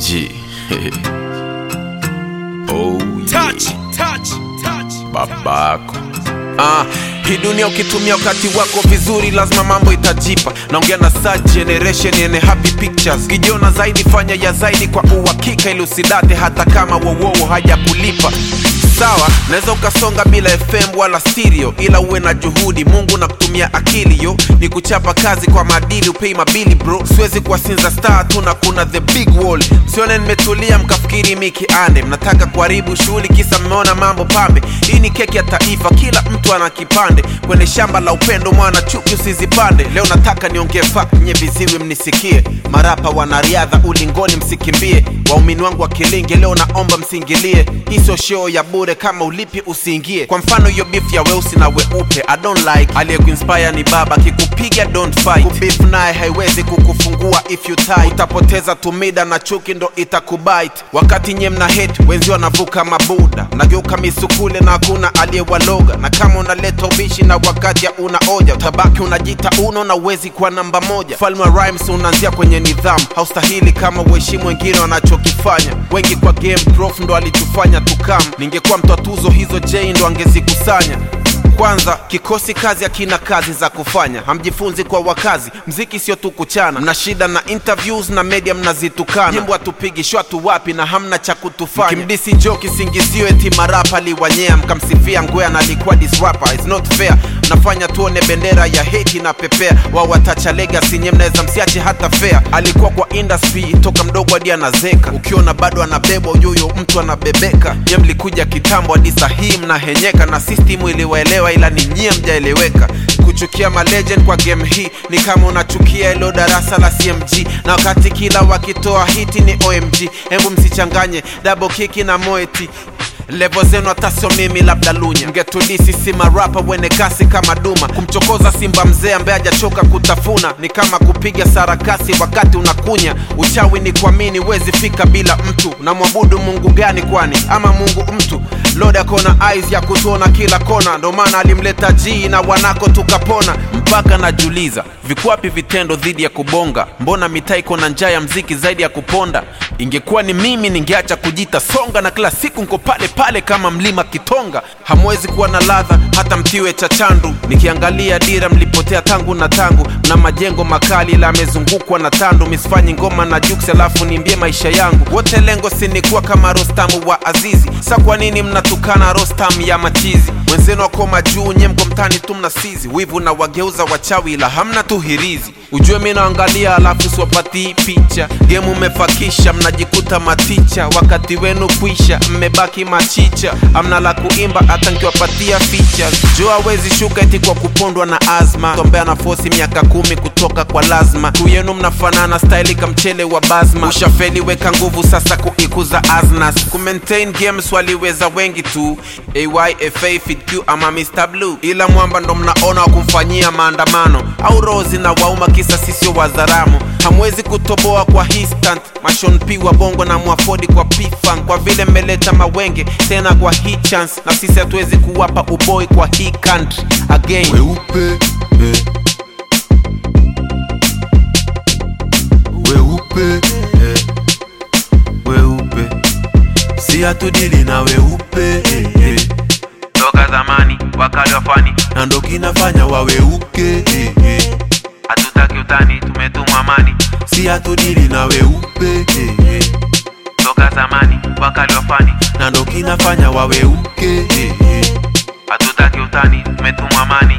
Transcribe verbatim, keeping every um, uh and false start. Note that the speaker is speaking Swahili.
G. Oh yeah. Touch, touch, touch. Babako. Ah, hii dunia ukitumia wakati wako vizuri lazima mambo itajipa. Naongea na sad generation yenye happy pictures. Kijiona zaidi fanya ya zaidi kwa uhakika ili usidate hata kama wowowo hajakulipa. Sawa, naweza ukasonga bila F M wala stereo, ila uwe na juhudi, Mungu na kutumia akili yo. Ni kuchapa kazi kwa madili, upei mabili bro. Siwezi kuwasinza star tu na kuna the big wall. Sione nimetulia mkafikiri miki ande. Mnataka kuharibu shughuli kisa mmeona mambo pambe. Hii ni keki ya taifa, kila mtu ana kipande. Kwenye shamba la upendo mwana chuki usizipande. Leo nataka niongee fact nye viziwi mnisikie. Marapa wanariadha ulingoni msikimbie. Waumini wangu wa Kilinge leo naomba msingilie. Hiso show ya bure kama ulipi usiingie. Kwa mfano yo beef ya weusi na weupe I don't like. Aliye kuinspire ni baba, kikupiga don't fight. Kubeef naye haiwezi kukufungua if you tight. Utapoteza tumida na chuki ndo itakubite. Wakati nye mna hate wenzi wanavuka mabuda. Nageuka misukule na hakuna aliye waloga. Na kama unaleta ubishi na wakati ya unaoja, utabaki unajita uno na uwezi kwa namba moja. Falme rhymes unaanzia kwenye nidhamu. Haustahili kama uheshimu wengine wanachokifanya. Wengi kwa game prof ndo alitufanya tukam. Ningekuwa mtu tuzo hizo J ndo angezikusanya. Kwanza, kikosi kazi akina kazi za kufanya. Hamjifunzi kwa wakazi, mziki sio tu kuchana. Mna shida na interviews na media mnazitukana. Jimbo atupigi shwatu wapi na hamna cha kutufanya. Kimdisi joki singizio eti marapa liwanyea. Mkamsifia ngwea na alikuwa this rapper, it's not fair. Mnafanya tuone bendera ya hate na pepea. Wao watacha legacy nye mnaweza msiache hata fair. Alikuwa kwa industry toka mdogo hadi anazeka. Ukiona bado anabebwa yuyo mtu anabebeka. Nye mlikuja kitambo hadi sahi mnahenyeka. Na system iliwaelewa ila ni nyie mjaeleweka. Kuchukia ma legend kwa game hii ni kama unachukia ilo darasa la C M G. Na wakati kila wakitoa hiti ni O M G. Hebu msichanganye double kick na moeti. Level zenu atasio mimi labda lunya. Mgetulisi si marapa wene kasi kama duma. Kumchokoza simba mzee ambaye hajachoka kutafuna ni kama kupiga sarakasi wakati unakunya. Uchawi ni kuamini wezi fika bila mtu. Na mwabudu Mungu gani kwani ama Mungu mtu? Lord akona eyes ya kutuona kila kona. Ndo maana alimleta G na wanako tukapona. Mpaka najuliza vikwapi vitendo dhidi ya kubonga. Mbona mitaa iko na njaa ya mziki zaidi ya kuponda? Ingekuwa ni mimi ningeacha kujita songa. Na kila siku nko pale pale kama mlima Kitonga. Hamwezi kuwa na ladha hata mtiwe cha chandu. Nikiangalia dira mlipotea tangu na tangu. Na majengo makali la amezungukwa na tandu. Misfanyi ngoma na jukes alafu nimbie maisha yangu. Wote lengo sinikuwa kama Rostamu wa Azizi. Sa kwa nini mnatukana Rostam ya machizi? Wenzenu wako majuu nye mko mtani tu mnasizi. Wivu na wageuza wachawi ila hamna tu hirizi. Ujue mimi naangalia alafu siwapati picha. Game umefakisha mnajikuta maticha. Wakati wenu kuisha mmebaki machicha. Amna la kuimba hata nkiwapatia features. Jua wezi shuka eti kwa kupondwa na azma. Tombea na force miaka kumi kutoka kwa lazima. Tu yenu mnafanana style kamchele wa bazma. Ushafeli weka nguvu sasa kuikuza aznas. Kumaintain games waliweza wengi tu. A Y F A Fit Q ama Mister Blue. Ila mwamba ndo mnaona wakumfanyia maandamano. Au rozi na wauma kisa sisio wazaramu. Hamwezi kutoboa kwa hii stunt. Mashon P wa bongo na mwafodi kwa P-Funk. Kwa vile mmeleta mawenge tena kwa hii chance. Na sisi hatuwezi kuwapa uboi kwa hii country again. Weupe eh. Weupe eh. Weupe si hatudili na weupe eh, eh. Toka zamani wakali wafani na ndo kinafanya waweuke eh, eh. Hatutaki utani tumetumwa amani. Si hatudili na weupe eh, eh. Toka zamani wakali wafani na ndo kinafanya waweuke eh, eh. Hatutaki utani tumetumwa amani.